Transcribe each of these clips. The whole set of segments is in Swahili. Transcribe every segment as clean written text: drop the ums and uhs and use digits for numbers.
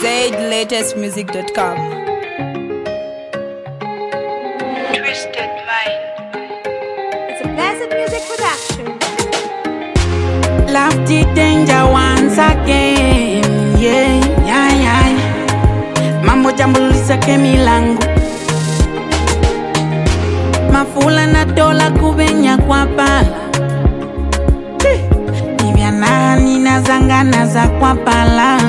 ZLatestmusic.com. Twisted Mind. It's a Blessed Music production. Love the danger once again, yeah, yeah, yeah. Mambo jambulisa ke milangu mafula na dola kubenya kwa pala Nivya nani na zangana za kwa pala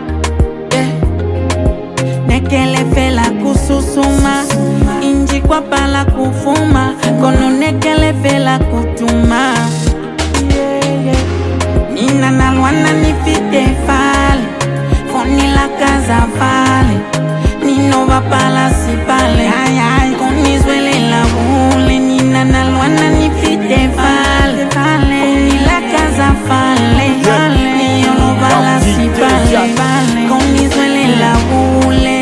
Nekele fela kususuma Inji kwa pala kufuma Kono nekele fela kutuma Nina nalwana nifite fale Foni la kaza fale Nino va pala si pale Konizwele la hule Nina nalwana nifite fale Foni la kaza fale Nino va pala si pale Konizwele la hule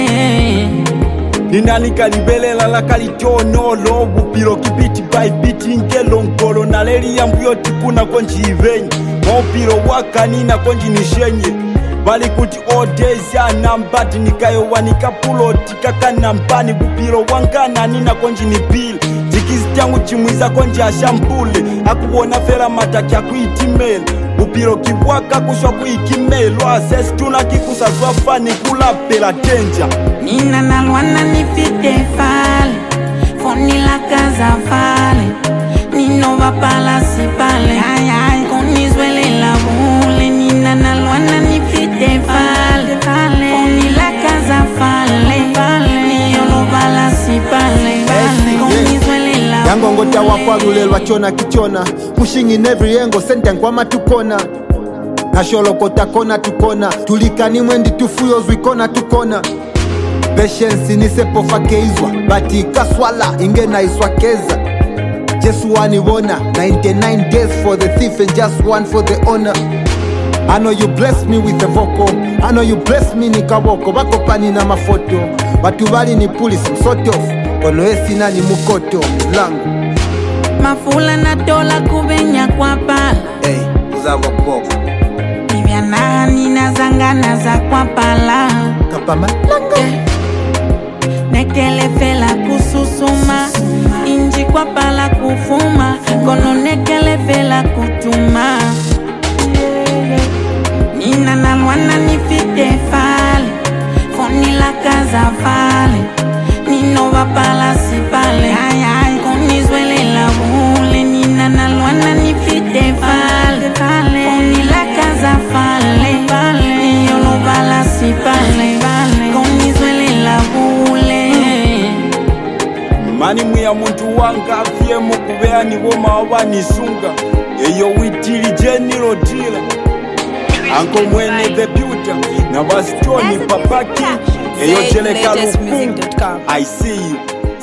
Ninalika libelela la kalitonolo Bupiro kibiti by biti ngelo nkolo Naleri ya mbuyoti kuna konji ivenyi Mopiro waka nina konji nishenye Bali kuti all days ya nambati Nikayo wanika puloti kaka nampani Bupiro wangana nina konji nipili Jikizi tangu chimwiza konji ya shampule Akuwona fera mataki ya kuitimele Bupiro kiwaka kushwa kuikimele Wasesi tunakikusa zwafani kula pela danger Nina nalwana nifite fale Foni la kaza fale Nino va pala si pale Konizwele la hule Nina nalwana nifite fale Foni la kaza fale Nino va pala si pale Konizwele la hule Yangongo tawa kwa lulelwa chona kichona Pushing in every angle sente nkwama tukona Nasholokota kona tukona Tulikani mwendi tufuyo zwikona tukona Patience nisepofa keizwa Bati kaswala ingena iswakeza Jesu wanibona 99 days for the thief and just one for the honor I know you bless me with a vocal I know you bless me nikawoko Bako pani na mafoto Batu bali ni police sort of Kono esina ni mukoto Langu Mafula na dola kubenya kwa pala Hey, uzawa poko Nivya nani na zangana za kwa pala Kapama Langa Nekele fela kususuma Inji kwa pala kufuma Kono nekele fela kutuma Nina nalwana nifite fale Foni la kaza fale Nino va pala si pale Konizwele la hule Nina nalwana nifite fale Foni la kaza fale Nino va pala si pale Konizwele la hule Mani mwiya muntu wanga Afie mukubea ni woma wanisunga Eyo witili jenilo tila Anko mwene the beauty Na bastoni papaki Eyo jeleka lukungu I see you